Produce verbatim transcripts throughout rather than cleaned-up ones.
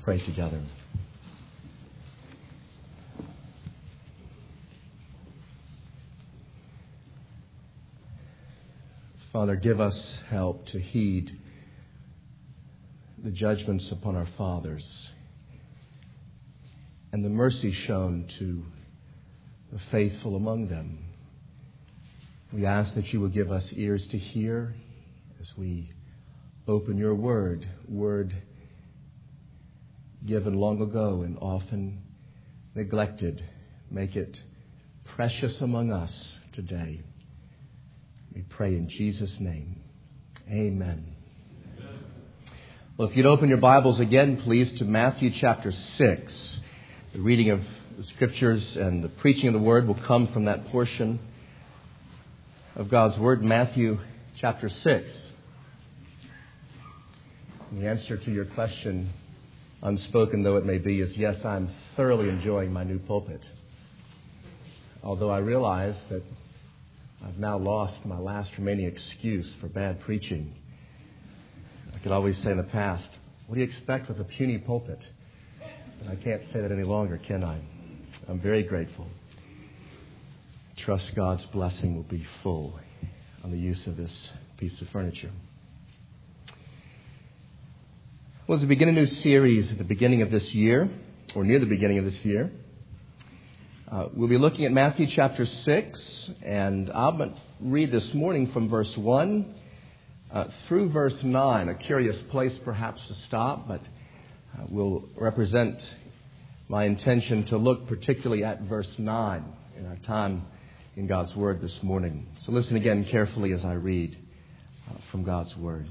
pray together. Father, give us help to heed the judgments upon our fathers and the mercy shown to the faithful among them. We ask that you will give us ears to hear as we open your word, word given long ago and often neglected. Make it precious among us today. We pray in Jesus' name. Amen. Amen. Well, if you'd open your Bibles again, please, to Matthew chapter six. The reading of the Scriptures and the preaching of the Word will come from that portion of God's Word, Matthew chapter six. And the answer to your question, unspoken though it may be, is yes, I'm thoroughly enjoying my new pulpit. Although I realize that I've now lost my last remaining excuse for bad preaching. I could always say in the past, what do you expect with a puny pulpit? And I can't say that any longer, can I? I'm very grateful. Trust God's blessing will be full on the use of this piece of furniture. Well, as we begin a new series at the beginning of this year, or near the beginning of this year, Uh, we'll be looking at Matthew chapter six, and I'll read this morning from verse one uh, through verse nine. A curious place perhaps to stop, but uh, will represent my intention to look particularly at verse nine in our time in God's Word this morning. So listen again carefully as I read uh, from God's Word.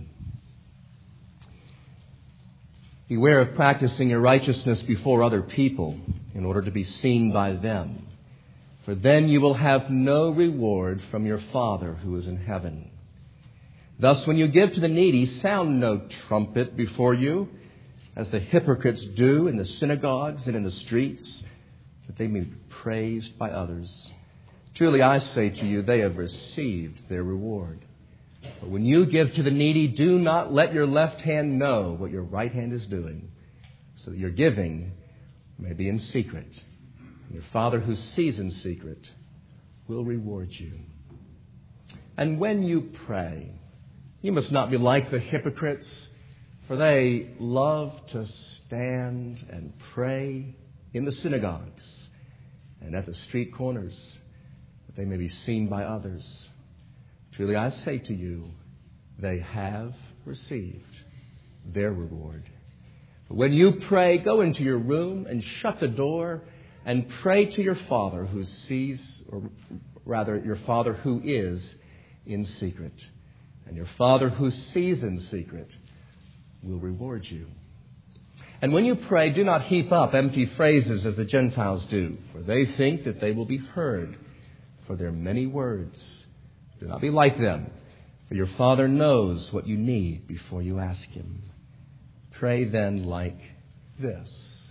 Beware of practicing your righteousness before other people in order to be seen by them. For then you will have no reward from your Father who is in heaven. Thus, when you give to the needy, sound no trumpet before you, as the hypocrites do in the synagogues and in the streets, that they may be praised by others. Truly, I say to you, they have received their reward. But when you give to the needy, do not let your left hand know what your right hand is doing, so that your giving may be in secret. And your Father who sees in secret will reward you. And when you pray, you must not be like the hypocrites, for they love to stand and pray in the synagogues and at the street corners, that they may be seen by others. Truly, I say to you, they have received their reward. But when you pray, go into your room and shut the door and pray to your Father who sees, or rather your Father who is in secret. And your Father who sees in secret will reward you. And when you pray, do not heap up empty phrases as the Gentiles do, for they think that they will be heard for their many words. Do not be like them, for your Father knows what you need before you ask Him. Pray then like this: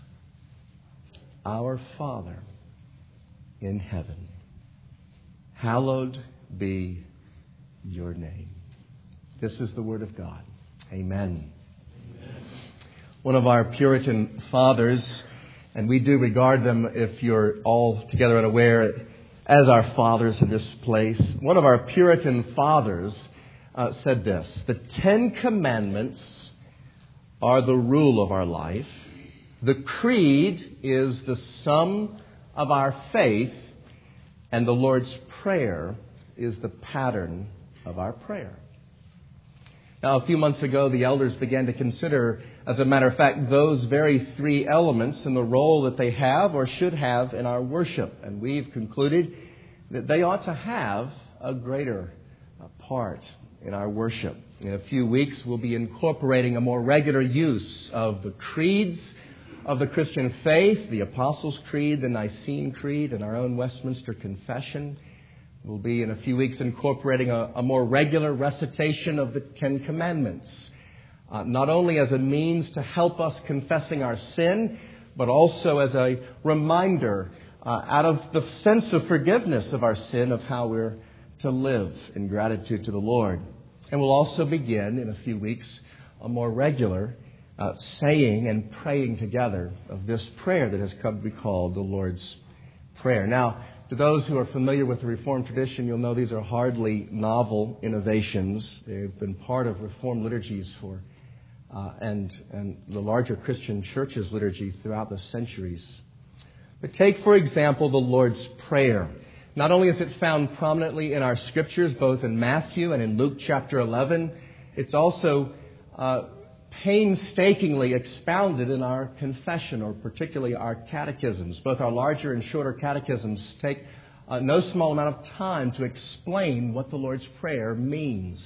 Our Father in heaven, hallowed be your name. This is the word of God. Amen. Amen. One of our Puritan fathers, and we do regard them, if you're all together unaware, as our fathers in this place. One of our Puritan fathers uh, said this: the Ten Commandments are the rule of our life. The creed is the sum of our faith. And the Lord's Prayer is the pattern of our prayer. Now, a few months ago, the elders began to consider, as a matter of fact, those very three elements and the role that they have or should have in our worship. And we've concluded that they ought to have a greater part in our worship. In a few weeks, we'll be incorporating a more regular use of the creeds of the Christian faith, the Apostles' Creed, the Nicene Creed, and our own Westminster Confession. We'll be in a few weeks incorporating a, a more regular recitation of the Ten Commandments, uh, not only as a means to help us confessing our sin, but also as a reminder uh, out of the sense of forgiveness of our sin of how we're to live in gratitude to the Lord. And we'll also begin in a few weeks a more regular uh, saying and praying together of this prayer that has come to be called the Lord's Prayer. Now, to those who are familiar with the Reformed tradition, you'll know these are hardly novel innovations. They've been part of Reformed liturgies for uh, and, and the larger Christian church's liturgy throughout the centuries. But take, for example, the Lord's Prayer. Not only is it found prominently in our scriptures, both in Matthew and in Luke chapter eleven, it's also uh, painstakingly expounded in our confession, or particularly our catechisms. Both our larger and shorter catechisms take uh, no small amount of time to explain what the Lord's Prayer means.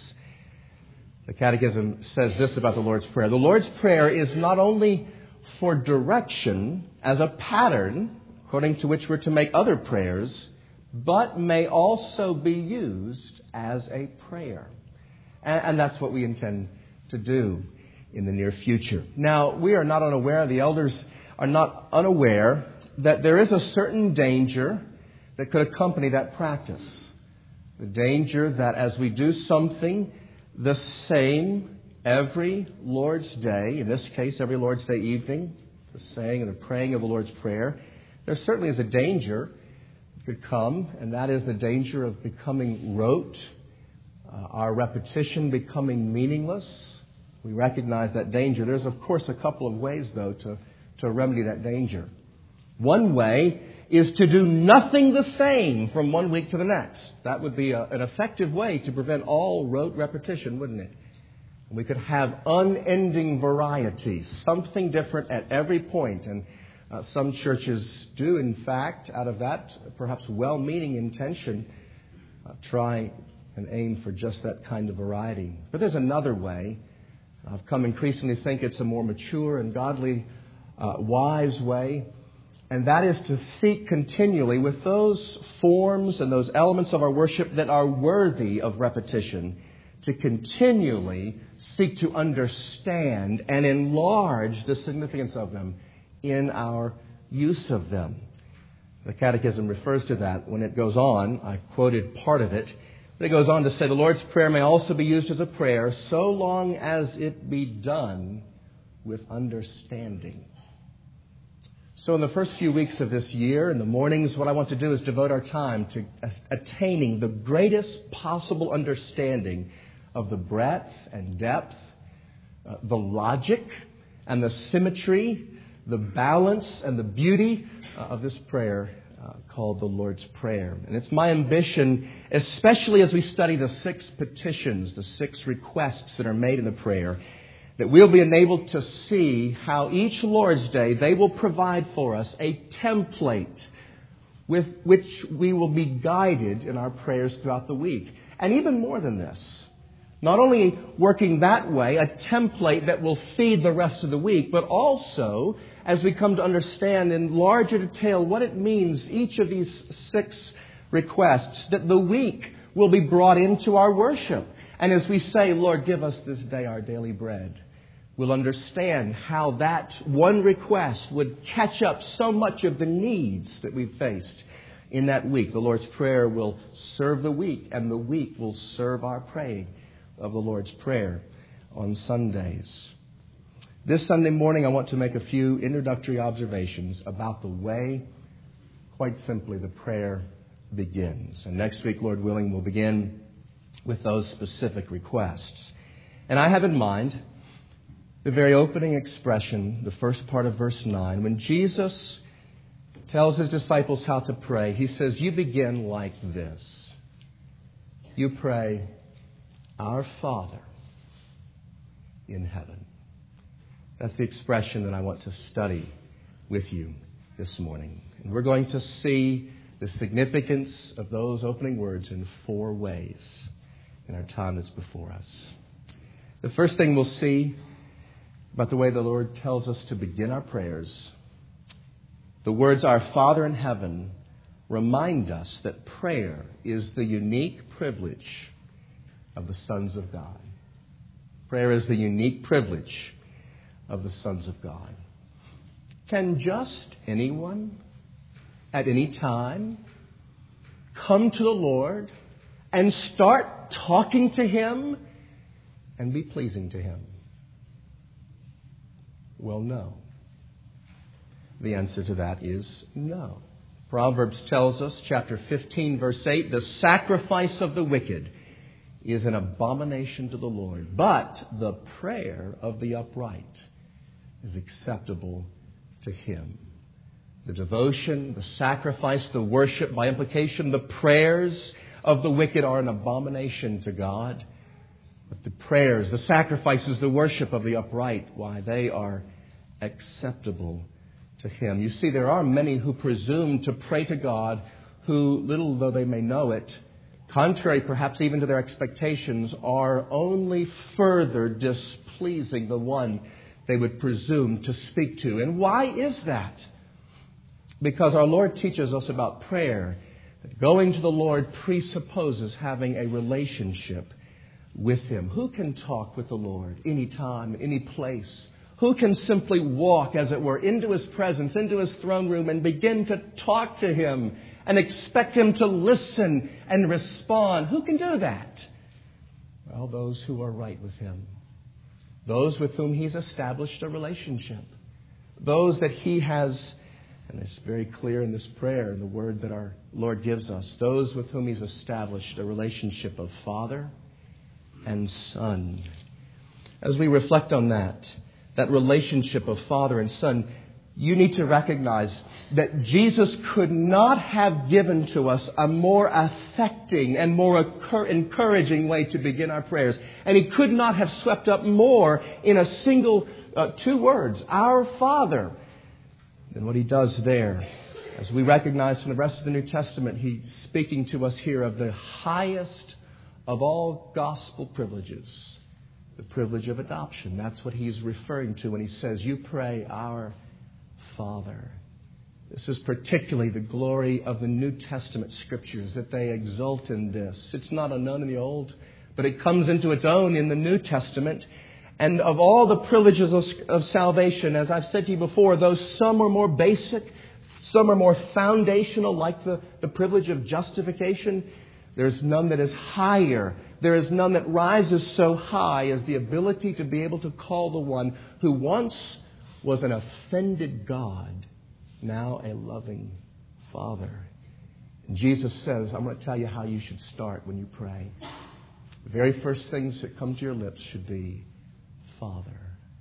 The Catechism says this about the Lord's Prayer. The Lord's Prayer is not only for direction as a pattern, according to which we're to make other prayers, but may also be used as a prayer. And, and that's what we intend to do in the near future. Now, we are not unaware, the elders are not unaware, that there is a certain danger that could accompany that practice. The danger that as we do something the same every Lord's Day, in this case every Lord's Day evening, the saying and the praying of the Lord's Prayer, there certainly is a danger that could come, and that is the danger of becoming rote, uh, our repetition becoming meaningless. We recognize that danger. There's, of course, a couple of ways, though, to, to remedy that danger. One way is to do nothing the same from one week to the next. That would be a, an effective way to prevent all rote repetition, wouldn't it? We could have unending variety, something different at every point. And uh, some churches do, in fact, out of that perhaps well-meaning intention, uh, try and aim for just that kind of variety. But there's another way. I've come increasingly to think it's a more mature and godly, uh, wise way. And that is to seek continually with those forms and those elements of our worship that are worthy of repetition, to continually seek to understand and enlarge the significance of them in our use of them. The Catechism refers to that when it goes on. I quoted part of it. But it goes on to say, the Lord's Prayer may also be used as a prayer so long as it be done with understanding. So in the first few weeks of this year, in the mornings, what I want to do is devote our time to attaining the greatest possible understanding of the breadth and depth, uh, the logic and the symmetry, the balance and the beauty uh, of this prayer uh, called the Lord's Prayer. And it's my ambition, especially as we study the six petitions, the six requests that are made in the prayer, that we'll be enabled to see how each Lord's Day they will provide for us a template with which we will be guided in our prayers throughout the week. And even more than this, not only working that way, a template that will feed the rest of the week, but also, as we come to understand in larger detail what it means, each of these six requests, that the week will be brought into our worship. And as we say, Lord, give us this day our daily bread, we'll understand how that one request would catch up so much of the needs that we've faced in that week. The Lord's Prayer will serve the week, and the week will serve our praying of the Lord's Prayer on Sundays. This Sunday morning, I want to make a few introductory observations about the way, quite simply, the prayer begins. And next week, Lord willing, we'll begin with those specific requests. And I have in mind the very opening expression, the first part of verse nine, when Jesus tells his disciples how to pray. He says, you begin like this. You pray, Our Father in heaven. That's the expression that I want to study with you this morning. And we're going to see the significance of those opening words in four ways in our time that's before us. The first thing we'll see about the way the Lord tells us to begin our prayers, the words, Our Father in heaven, remind us that prayer is the unique privilege of the sons of God. Prayer is the unique privilege of the sons of God. Can just anyone, at any time, come to the Lord and start talking to Him and be pleasing to Him? Well, no. The answer to that is no. Proverbs tells us, chapter fifteen, verse eight, the sacrifice of the wicked is an abomination to the Lord, but the prayer of the upright is acceptable to Him. The devotion, the sacrifice, the worship, by implication, the prayers of the wicked are an abomination to God. But the prayers, the sacrifices, the worship of the upright, why, they are acceptable to Him. You see, there are many who presume to pray to God who, little though they may know it, contrary perhaps even to their expectations, are only further displeasing the one they would presume to speak to. And why is that? Because our Lord teaches us about prayer, that going to the Lord presupposes having a relationship with Him. Who can talk with the Lord anytime, any place? Who can simply walk, as it were, into His presence, into His throne room, and begin to talk to Him and expect Him to listen and respond? Who can do that? Well, those who are right with Him. Those with whom He's established a relationship. Those that He has, and it's very clear in this prayer, in the word that our Lord gives us, those with whom He's established a relationship of Father and Son. As we reflect on that, that relationship of Father and Son, you need to recognize that Jesus could not have given to us a more affecting and more encouraging way to begin our prayers. And He could not have swept up more in a single uh, two words, our Father, than what He does there. As we recognize from the rest of the New Testament, He's speaking to us here of the highest of all gospel privileges, the privilege of adoption. That's what He's referring to when He says, you pray, our Father. This is particularly the glory of the New Testament Scriptures, that they exult in this. It's not unknown in the Old, but it comes into its own in the New Testament. And of all the privileges of, of salvation, as I've said to you before, though some are more basic, some are more foundational, like the, the privilege of justification, there's none that is higher. There is none that rises so high as the ability to be able to call the one who once was an offended God, now a loving Father. And Jesus says, I'm going to tell you how you should start when you pray. The very first things that come to your lips should be, Father.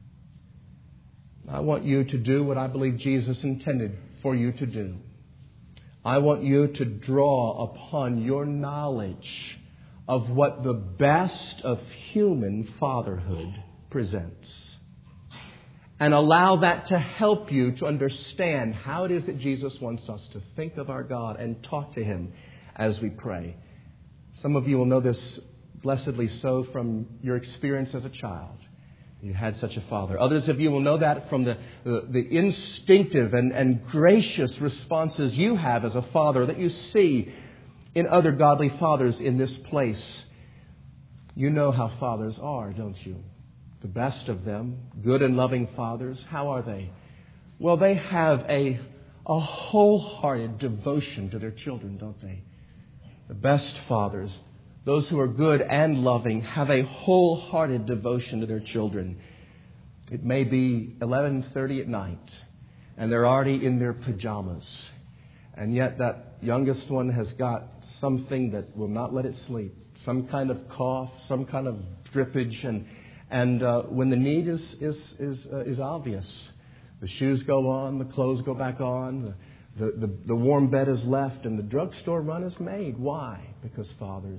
I want you to do what I believe Jesus intended for you to do. I want you to draw upon your knowledge of what the best of human fatherhood presents. And allow that to help you to understand how it is that Jesus wants us to think of our God and talk to Him as we pray. Some of you will know this blessedly so from your experience as a child. You had such a father. Others of you will know that from the, the, the instinctive and, and gracious responses you have as a father that you see in other godly fathers in this place. You know how fathers are, don't you? The best of them, good and loving fathers, how are they? Well, they have a, a wholehearted devotion to their children, don't they? The best fathers, those who are good and loving, have a wholehearted devotion to their children. It may be eleven thirty at night, and they're already in their pajamas. And yet that youngest one has got something that will not let it sleep. Some kind of cough, some kind of drippage, and And uh, when the need is is is, uh, is obvious, the shoes go on, the clothes go back on, the, the, the, the warm bed is left, and the drugstore run is made. Why? Because fathers,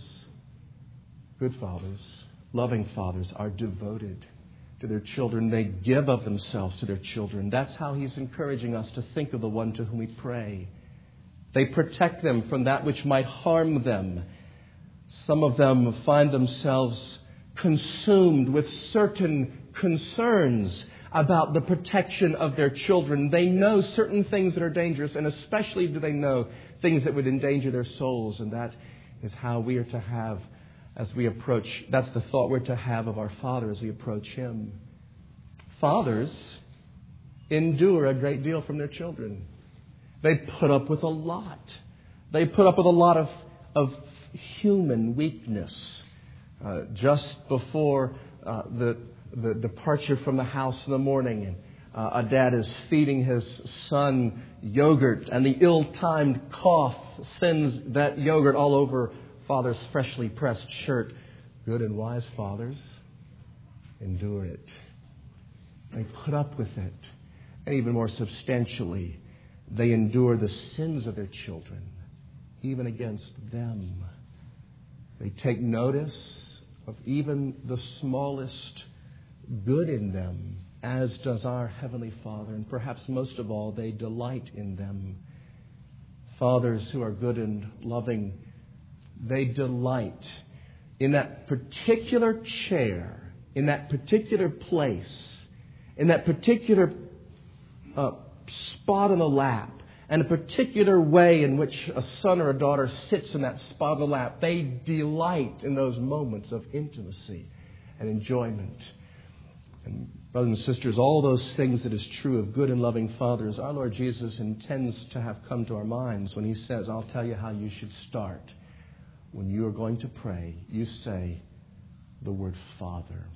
good fathers, loving fathers, are devoted to their children. They give of themselves to their children. That's how He's encouraging us to think of the one to whom we pray. They protect them from that which might harm them. Some of them find themselves consumed with certain concerns about the protection of their children. They know certain things that are dangerous, and especially do they know things that would endanger their souls. And that is how we are to have as we approach, that's the thought we're to have of our Father as we approach Him. Fathers endure a great deal from their children. They put up with a lot. They put up with a lot of, of human weakness. Uh, just before uh, the, the departure from the house in the morning, and uh, a dad is feeding his son yogurt and the ill-timed cough sends that yogurt all over father's freshly pressed shirt. Good and wise fathers endure it. They put up with it. And even more substantially, they endure the sins of their children, even against them. They take notice of even the smallest good in them, as does our Heavenly Father. And perhaps most of all, they delight in them. Fathers who are good and loving, they delight in that particular chair, in that particular place, in that particular uh, spot on the lap, and a particular way in which a son or a daughter sits in that spot on the lap. They delight in those moments of intimacy and enjoyment. And brothers and sisters, all those things that is true of good and loving fathers, our Lord Jesus intends to have come to our minds when He says, I'll tell you how you should start. When you are going to pray, you say the word Father.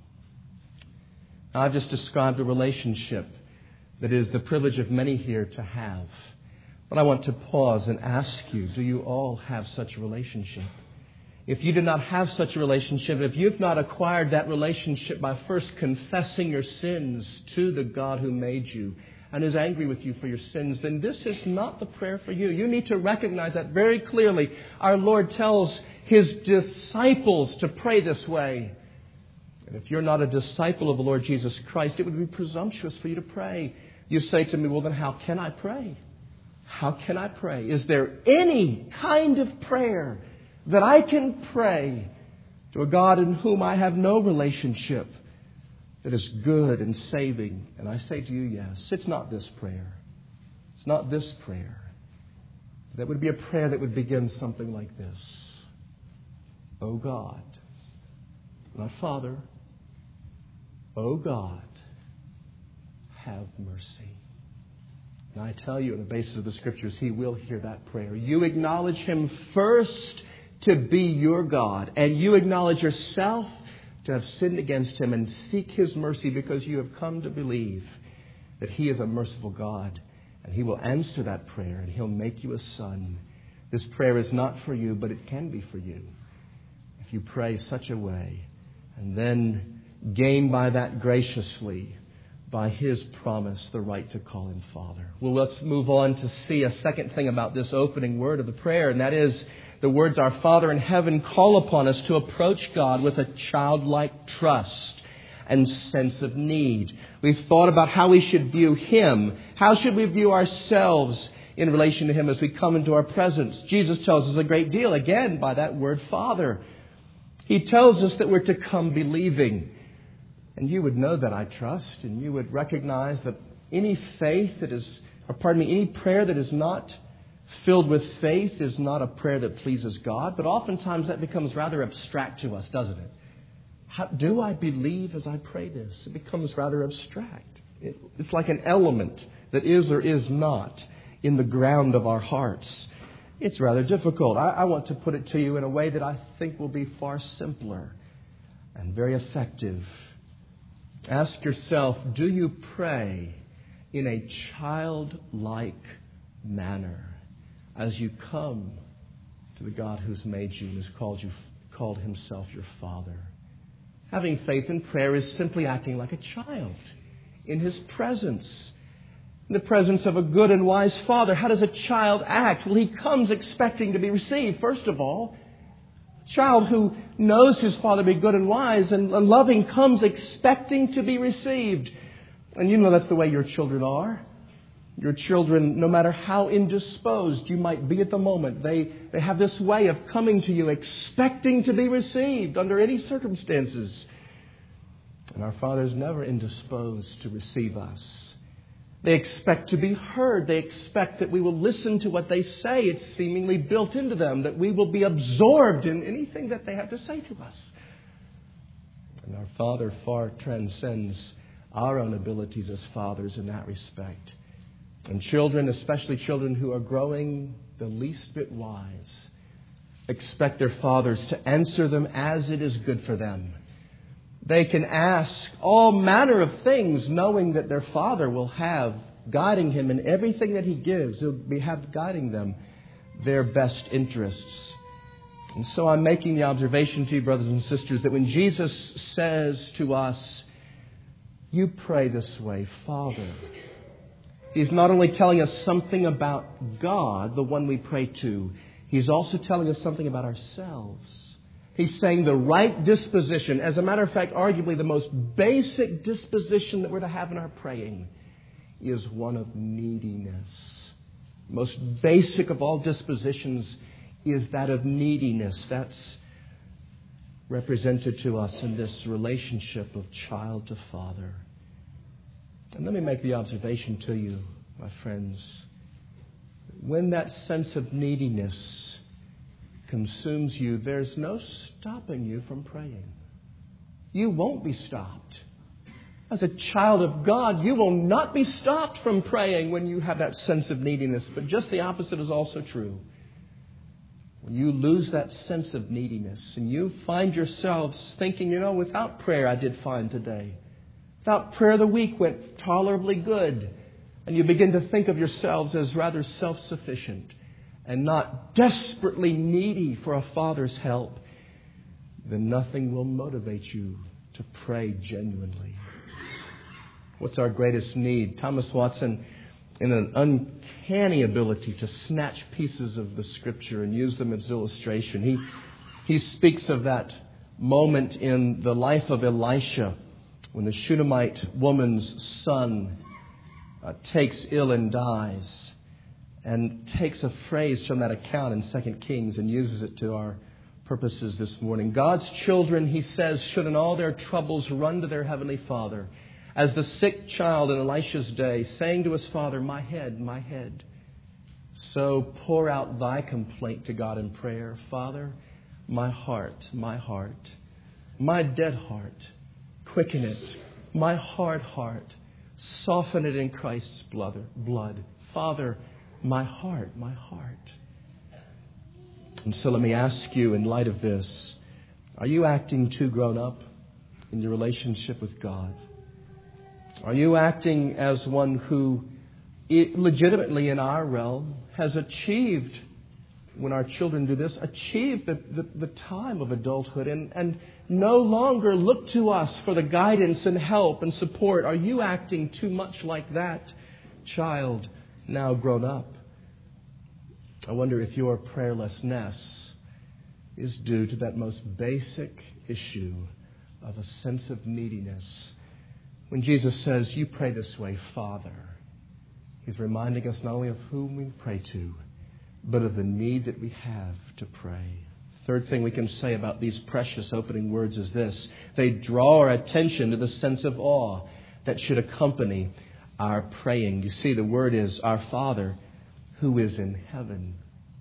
Now, I've just described a relationship that is the privilege of many here to have. But I want to pause and ask you, do you all have such a relationship? If you do not have such a relationship, if you've not acquired that relationship by first confessing your sins to the God who made you and is angry with you for your sins, then this is not the prayer for you. You need to recognize that very clearly. Our Lord tells His disciples to pray this way. And if you're not a disciple of the Lord Jesus Christ, it would be presumptuous for you to pray. You say to me, well, then how can I pray? How can I pray? Is there any kind of prayer that I can pray to a God in whom I have no relationship that is good and saving? And I say to you, yes. It's not this prayer. It's not this prayer. That would be a prayer that would begin something like this. O God, not Father, O God, have mercy. And I tell you, on the basis of the Scriptures, He will hear that prayer. You acknowledge Him first to be your God, and you acknowledge yourself to have sinned against Him and seek His mercy because you have come to believe that He is a merciful God, and He will answer that prayer, and He'll make you a son. This prayer is not for you, but it can be for you if you pray such a way, and then gain by that graciously, by His promise, the right to call Him Father. Well, let's move on to see a second thing about this opening word of the prayer, and that is the words, our Father in heaven, call upon us to approach God with a childlike trust and sense of need. We've thought about how we should view Him. How should we view ourselves in relation to Him as we come into our presence? Jesus tells us a great deal, again, by that word Father. He tells us that we're to come believing. And you would know that, I trust, and you would recognize that any faith that is, or pardon me, any prayer that is not filled with faith is not a prayer that pleases God. But oftentimes that becomes rather abstract to us, doesn't it? How, do I believe as I pray this? It becomes rather abstract. It, it's like an element that is or is not in the ground of our hearts. It's rather difficult. I, I want to put it to you in a way that I think will be far simpler and very effective. Ask yourself, do you pray in a childlike manner as you come to the God who's made you and has called you, called Himself your Father? Having faith in prayer is simply acting like a child in His presence, in the presence of a good and wise Father. How does a child act? Well, he comes expecting to be received, first of all. Child who knows his father to be good and wise and loving comes expecting to be received. And you know that's the way your children are. Your children, no matter how indisposed you might be at the moment, they, they have this way of coming to you expecting to be received under any circumstances. And our Father is never indisposed to receive us. They expect to be heard. They expect that we will listen to what they say. It's seemingly built into them that we will be absorbed in anything that they have to say to us. And our Father far transcends our own abilities as fathers in that respect. And children, especially children who are growing the least bit wise, expect their fathers to answer them as it is good for them. They can ask all manner of things, knowing that their Father will have guiding him in everything that he gives. He'll be have guiding them their best interests. And so I'm making the observation to you, brothers and sisters, that when Jesus says to us, you pray this way, Father, He's not only telling us something about God, the one we pray to, He's also telling us something about ourselves. He's saying the right disposition, as a matter of fact, arguably the most basic disposition that we're to have in our praying, is one of neediness. Most basic of all dispositions is that of neediness. That's represented to us in this relationship of child to father. And let me make the observation to you, my friends. When that sense of neediness consumes you, there's no stopping you from praying. You won't be stopped. As a child of God, you will not be stopped from praying when you have that sense of neediness. But just the opposite is also true. When you lose that sense of neediness and you find yourselves thinking, you know, without prayer I did fine today. Without prayer the week went tolerably good. And you begin to think of yourselves as rather self-sufficient and not desperately needy for a Father's help, then nothing will motivate you to pray genuinely. What's our greatest need? Thomas Watson, in an uncanny ability to snatch pieces of the Scripture and use them as illustration, he, he speaks of that moment in the life of Elisha when the Shunammite woman's son uh, takes ill and dies, and takes a phrase from that account in Second Kings and uses it to our purposes this morning. God's children, he says, should in all their troubles run to their Heavenly Father, as the sick child in Elisha's day, saying to his father, my head, my head. So pour out thy complaint to God in prayer. Father, my heart, my heart, my dead heart, quicken it. My hard heart, soften it in Christ's blood. Father, my heart, my heart. And so let me ask you, in light of this, are you acting too grown up in your relationship with God? Are you acting as one who legitimately in our realm has achieved, when our children do this, achieved the, the, the time of adulthood and, and no longer look to us for the guidance and help and support? Are you acting too much like that child now grown up? I wonder if your prayerlessness is due to that most basic issue of a sense of neediness. When Jesus says, you pray this way, Father, He's reminding us not only of whom we pray to, but of the need that we have to pray. Third thing we can say about these precious opening words is this. They draw our attention to the sense of awe that should accompany our praying. You see, the word is our Father who is in heaven.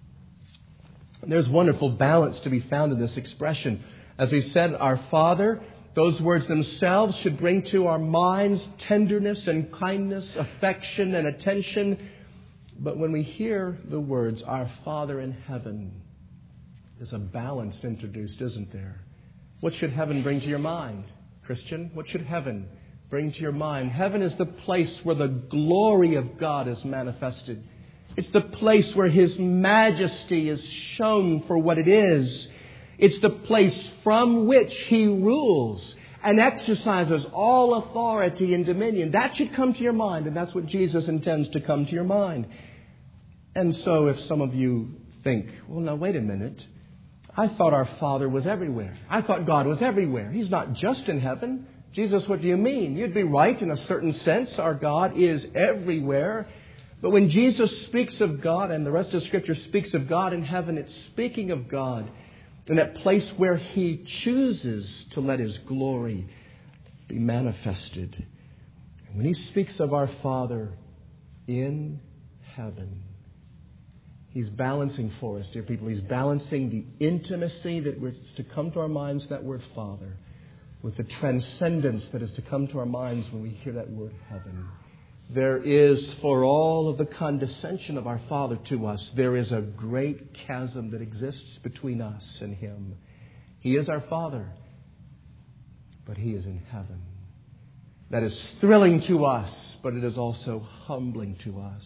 And there's wonderful balance to be found in this expression. As we said, our Father, those words themselves should bring to our minds tenderness and kindness, affection and attention. But when we hear the words, our Father in heaven, there's a balance introduced, isn't there? What should heaven bring to your mind, Christian? What should heaven bring to your mind? Heaven is the place where the glory of God is manifested. It's the place where His majesty is shown for what it is. It's the place from which He rules and exercises all authority and dominion. That should come to your mind, and that's what Jesus intends to come to your mind. And so if some of you think, well, now wait a minute. I thought our Father was everywhere. I thought God was everywhere. He's not just in heaven. Jesus, what do you mean? You'd be right in a certain sense. Our God is everywhere. But when Jesus speaks of God, and the rest of Scripture speaks of God in heaven, it's speaking of God in that place where He chooses to let His glory be manifested. And when He speaks of our Father in heaven, He's balancing for us, dear people. He's balancing the intimacy that is to come to our minds, that word Father, with the transcendence that is to come to our minds when we hear that word heaven. There is, for all of the condescension of our Father to us, there is a great chasm that exists between us and Him. He is our Father, but He is in heaven. That is thrilling to us, but it is also humbling to us.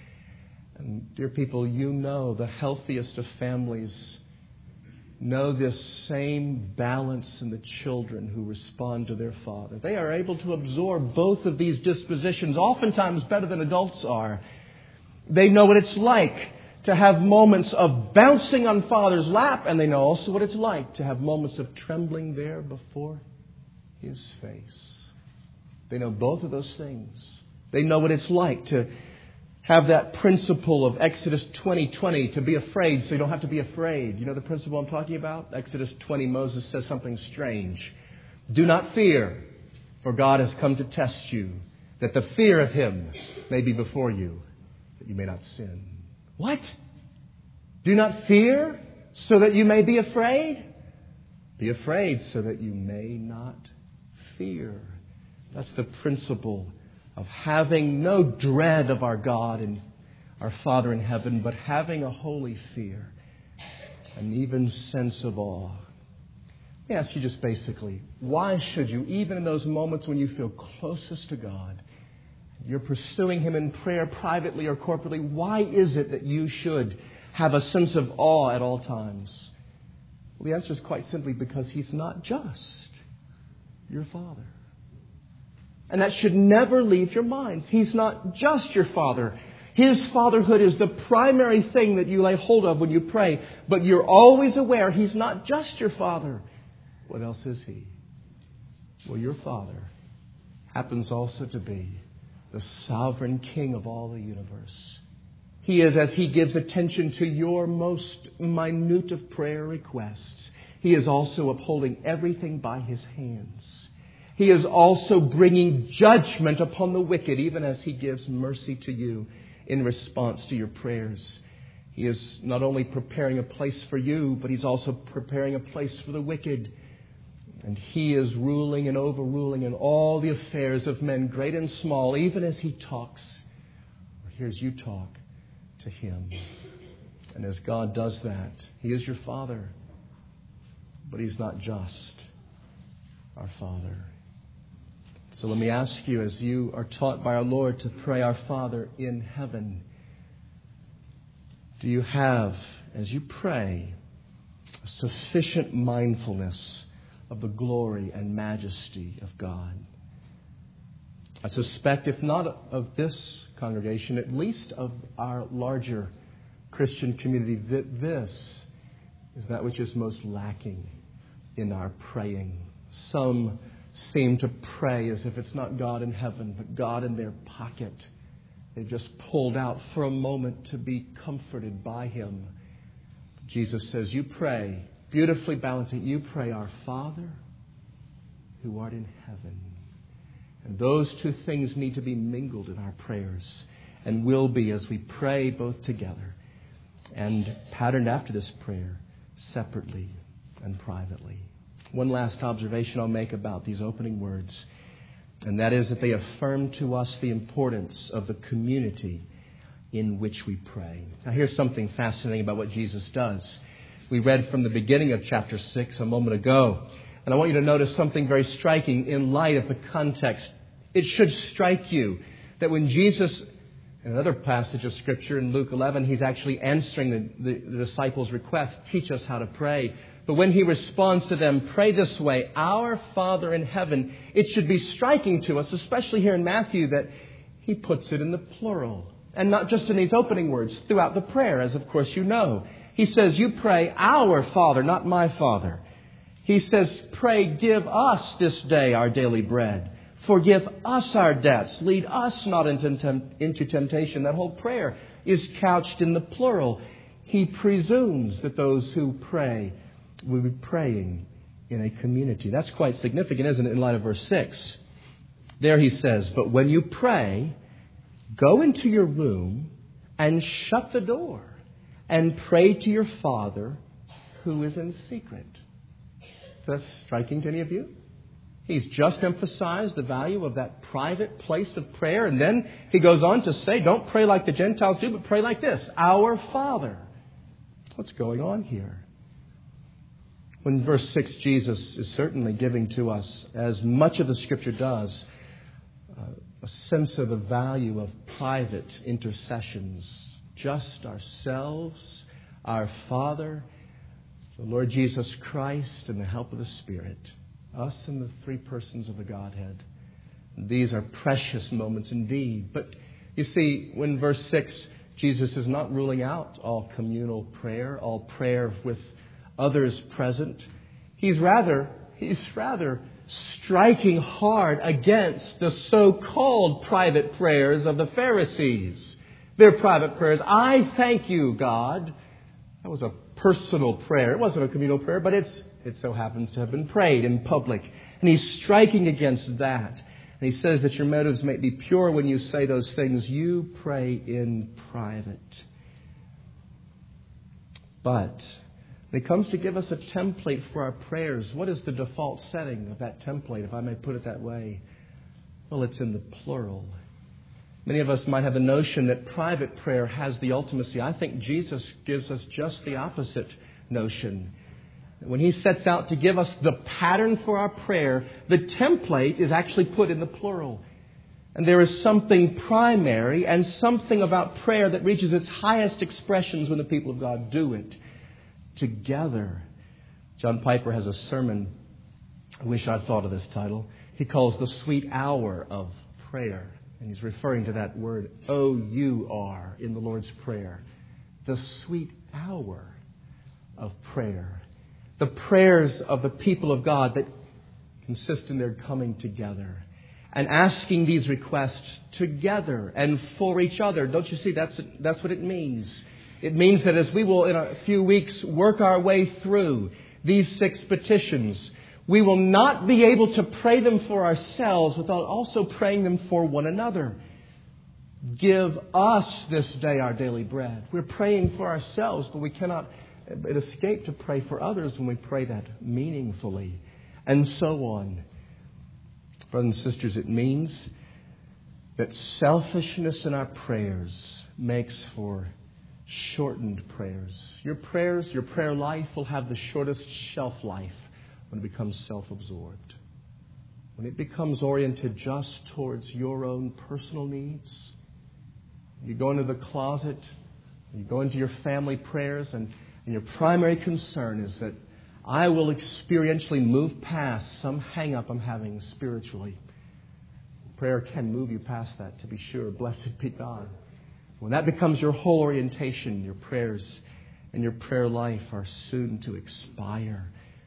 And dear people, you know the healthiest of families know this same balance in the children who respond to their father. They are able to absorb both of these dispositions, oftentimes better than adults are. They know what it's like to have moments of bouncing on Father's lap, and they know also what it's like to have moments of trembling there before His face. They know both of those things. They know what it's like to have that principle of Exodus twenty twenty, to be afraid so you don't have to be afraid. You know the principle I'm talking about? Exodus twenty, Moses says something strange. Do not fear, for God has come to test you, that the fear of Him may be before you, that you may not sin. What? Do not fear so that you may be afraid? Be afraid so that you may not fear. That's the principle of having no dread of our God and our Father in heaven, but having a holy fear, an even sense of awe. Let me ask you just basically, why should you, even in those moments when you feel closest to God, you're pursuing Him in prayer privately or corporately, why is it that you should have a sense of awe at all times? Well, the answer is quite simply because He's not just your Father. And that should never leave your minds. He's not just your Father. His fatherhood is the primary thing that you lay hold of when you pray. But you're always aware He's not just your Father. What else is He? Well, your Father happens also to be the sovereign King of all the universe. He is, as He gives attention to your most minute of prayer requests, He is also upholding everything by His hands. He is also bringing judgment upon the wicked, even as He gives mercy to you in response to your prayers. He is not only preparing a place for you, but He's also preparing a place for the wicked. And He is ruling and overruling in all the affairs of men, great and small, even as He talks or hears you talk to Him. And as God does that, He is your Father, but He's not just our Father. So let me ask you, as you are taught by our Lord to pray our Father in heaven, do you have, as you pray, a sufficient mindfulness of the glory and majesty of God? I suspect, if not of this congregation, at least of our larger Christian community, that this is that which is most lacking in our praying. Some seem to pray as if it's not God in heaven, but God in their pocket. They've just pulled out for a moment to be comforted by Him. Jesus says, you pray, beautifully balancing, you pray, our Father who art in heaven. And those two things need to be mingled in our prayers, and will be as we pray both together and patterned after this prayer separately and privately. One last observation I'll make about these opening words, and that is that they affirm to us the importance of the community in which we pray. Now, here's something fascinating about what Jesus does. We read from the beginning of chapter six a moment ago, and I want you to notice something very striking in light of the context. It should strike you that when Jesus, in another passage of Scripture in Luke eleven, He's actually answering the, the, the disciples' request, teach us how to pray. But when He responds to them, pray this way, our Father in heaven, it should be striking to us, especially here in Matthew, that He puts it in the plural. And not just in these opening words, throughout the prayer, as of course you know. He says, you pray our Father, not my Father. He says, pray, give us this day our daily bread. Forgive us our debts. Lead us not into, temp- into temptation. That whole prayer is couched in the plural. He presumes that those who pray will be praying in a community. That's quite significant, isn't it, in light of verse six? There He says, but when you pray, go into your room and shut the door and pray to your Father who is in secret. Is that striking to any of you? He's just emphasized the value of that private place of prayer. And then He goes on to say, don't pray like the Gentiles do, but pray like this, our Father. What's going on here? When in verse six, Jesus is certainly giving to us, as much of the Scripture does, uh, a sense of the value of private intercessions. Just ourselves, our Father, the Lord Jesus Christ, and the help of the Spirit. Us and the three persons of the Godhead. These are precious moments indeed. But you see, when verse six, Jesus is not ruling out all communal prayer, all prayer with others present. He's rather, he's rather striking hard against the so-called private prayers of the Pharisees. Their private prayers. I thank you, God. That was a personal prayer. It wasn't a communal prayer, but it's it so happens to have been prayed in public. And he's striking against that. And he says that your motives may be pure when you say those things. You pray in private. But when it comes to give us a template for our prayers, what is the default setting of that template, if I may put it that way? Well, it's in the plural. Many of us might have the notion that private prayer has the ultimacy. I think Jesus gives us just the opposite notion. When He sets out to give us the pattern for our prayer, the template is actually put in the plural. And there is something primary and something about prayer that reaches its highest expressions when the people of God do it together. John Piper has a sermon, I wish I'd thought of this title, he calls The Sweet Hour of Prayer. And he's referring to that word O U R in the Lord's Prayer. The sweet hour of prayer. The prayers of the people of God that consist in their coming together and asking these requests together and for each other. Don't you see? That's that's what it means. It means that as we will in a few weeks work our way through these six petitions, we will not be able to pray them for ourselves without also praying them for one another. Give us this day our daily bread. We're praying for ourselves, but we cannot escape to pray for others when we pray that meaningfully. And so on. Brothers and sisters, it means that selfishness in our prayers makes for shortened prayers. Your prayers, your prayer life will have the shortest shelf life when it becomes self-absorbed. When it becomes oriented just towards your own personal needs. You go into the closet, you go into your family prayers, and, and your primary concern is that I will experientially move past some hang-up I'm having spiritually. Prayer can move you past that, to be sure. Blessed be God. When that becomes your whole orientation, your prayers and your prayer life are soon to expire.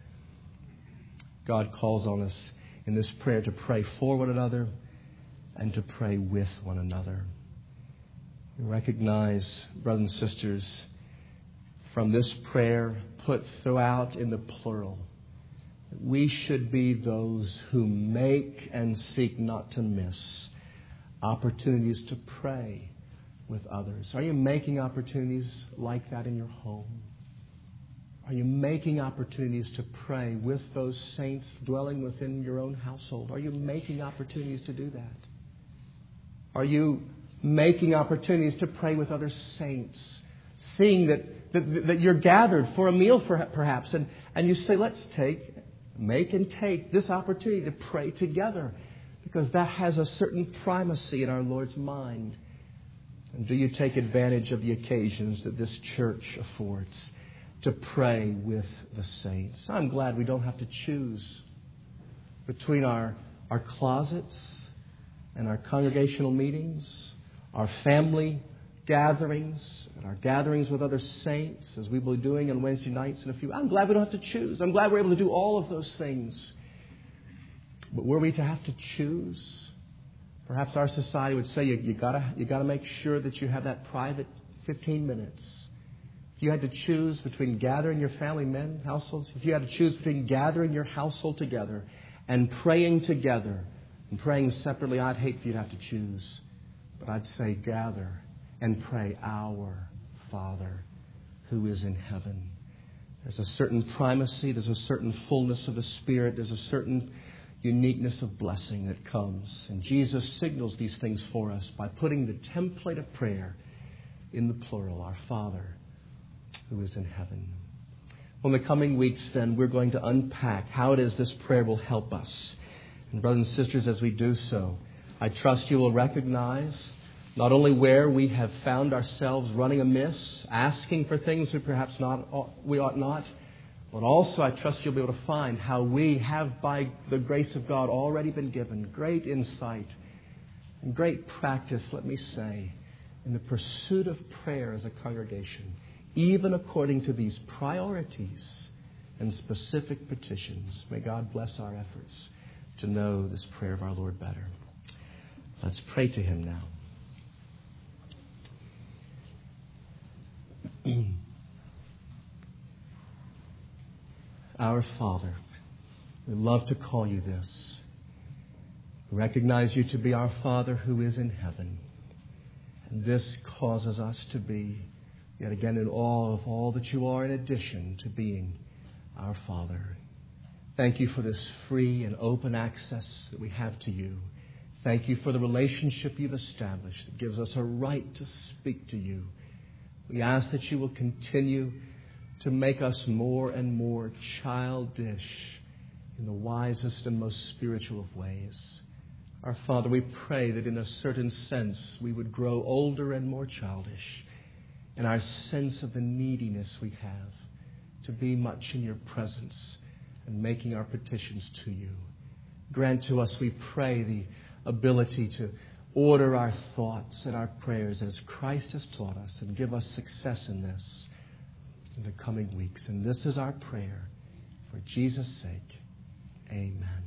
God calls on us in this prayer to pray for one another and to pray with one another. We recognize, brothers and sisters, from this prayer put throughout in the plural, that we should be those who make and seek not to miss opportunities to pray with others. Are you making opportunities like that in your home? Are you making opportunities to pray with those saints dwelling within your own household? Are you making opportunities to do that? Are you making opportunities to pray with other saints? Seeing that, that, that you're gathered for a meal for, perhaps, and, and you say, let's take, make and take this opportunity to pray together, because that has a certain primacy in our Lord's mind. And do you take advantage of the occasions that this church affords to pray with the saints? I'm glad we don't have to choose between our, our closets and our congregational meetings, our family gatherings, and our gatherings with other saints, as we will be doing on Wednesday nights in a few. I'm glad we don't have to choose. I'm glad we're able to do all of those things. But were we to have to choose, perhaps our society would say you, you gotta you gotta make sure that you have that private fifteen minutes. If you had to choose between gathering your family men households, if you had to choose between gathering your household together and praying together and praying separately, I'd hate for you to have to choose. But I'd say gather and pray, Our Father who is in heaven. There's a certain primacy, there's a certain fullness of the Spirit, there's a certain uniqueness of blessing that comes. And Jesus signals these things for us by putting the template of prayer in the plural, Our Father who is in heaven. In the coming weeks, then, we're going to unpack how it is this prayer will help us. And brothers and sisters, as we do so, I trust you will recognize not only where we have found ourselves running amiss, asking for things we perhaps not we ought not, but also I trust you'll be able to find how we have, by the grace of God, already been given great insight and great practice, let me say, in the pursuit of prayer as a congregation, even according to these priorities and specific petitions. May God bless our efforts to know this prayer of our Lord better. Let's pray to Him now. Our Father, we love to call you this. We recognize you to be our Father who is in heaven. And this causes us to be, yet again, in awe of all that you are in addition to being our Father. Thank you for this free and open access that we have to you. Thank you for the relationship you've established that gives us a right to speak to you. We ask that you will continue to make us more and more childish in the wisest and most spiritual of ways. Our Father, we pray that in a certain sense we would grow older and more childish in our sense of the neediness we have to be much in your presence and making our petitions to you. Grant to us, we pray, the ability to order our thoughts and our prayers as Christ has taught us, and give us success in this in the coming weeks. And this is our prayer for Jesus' sake. Amen.